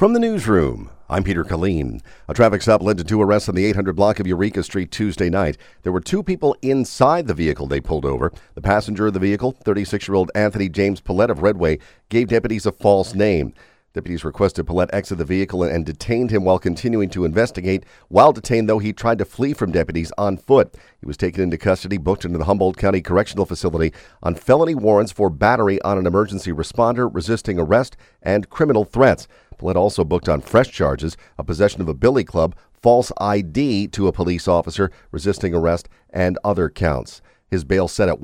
From the newsroom, I'm Peter Killeen. A traffic stop led to two arrests on the 800 block of Eureka Street Tuesday night. There were two people inside the vehicle they pulled over. The passenger of the vehicle, 36-year-old Anthony James Paulette of Redway, gave deputies a false name. Deputies requested Paulette exit the vehicle and detained him while continuing to investigate. While detained, though, he tried to flee from deputies on foot. He was taken into custody, booked into the Humboldt County Correctional Facility on felony warrants for battery on an emergency responder, resisting arrest, and criminal threats. Paulette also booked on fresh charges of possession of a billy club, false ID to a police officer, resisting arrest, and other counts. His bail set at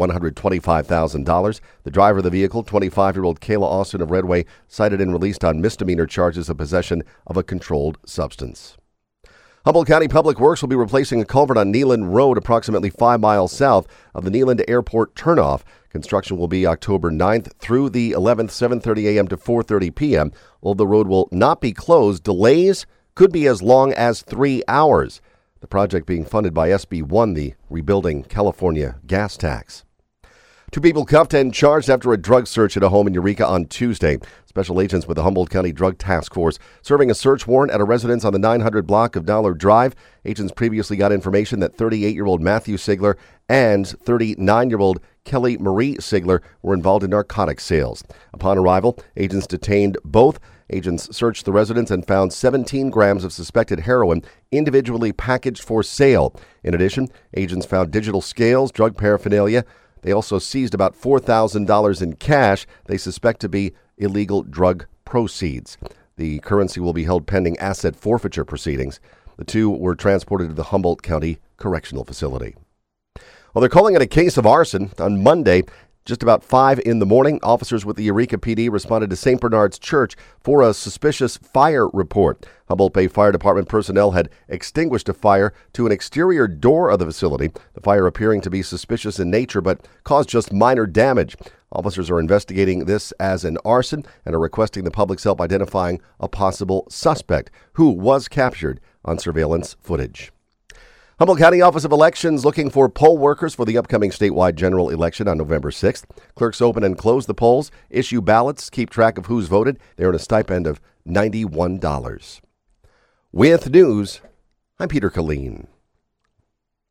$125,000. The driver of the vehicle, 25-year-old Kayla Austin of Redway, cited and released on misdemeanor charges of possession of a controlled substance. Humboldt County Public Works will be replacing a culvert on Neeland Road approximately 5 miles south of the Neeland Airport turnoff. Construction will be October 9th through the 11th, 7:30 a.m. to 4:30 p.m. Although the road will not be closed, delays could be as long as 3 hours. The project being funded by SB 1, the Rebuilding California Gas Tax. Two people cuffed and charged after a drug search at a home in Eureka on Tuesday. Special agents with the Humboldt County Drug Task Force serving a search warrant at a residence on the 900 block of Dollar Drive. Agents previously got information that 38-year-old Matthew Sigler and 39-year-old Kelly Marie Sigler were involved in narcotic sales. Upon arrival, agents detained both. Agents searched the residence and found 17 grams of suspected heroin individually packaged for sale. In addition, agents found digital scales, drug paraphernalia. They also seized about $4,000 in cash they suspect to be illegal drug proceeds. The currency will be held pending asset forfeiture proceedings. The two were transported to the Humboldt County Correctional Facility. Well, they're calling it a case of arson. On Monday, just about 5 in the morning, officers with the Eureka PD responded to St. Bernard's Church for a suspicious fire report. Humboldt Bay Fire Department personnel had extinguished a fire to an exterior door of the facility, the fire appearing to be suspicious in nature but caused just minor damage. Officers are investigating this as an arson and are requesting the public's help identifying a possible suspect who was captured on surveillance footage. Humboldt County Office of Elections looking for poll workers for the upcoming statewide general election on November 6th. Clerks open and close the polls, issue ballots, keep track of who's voted. They earn a stipend of $91. With news, I'm Peter Killeen.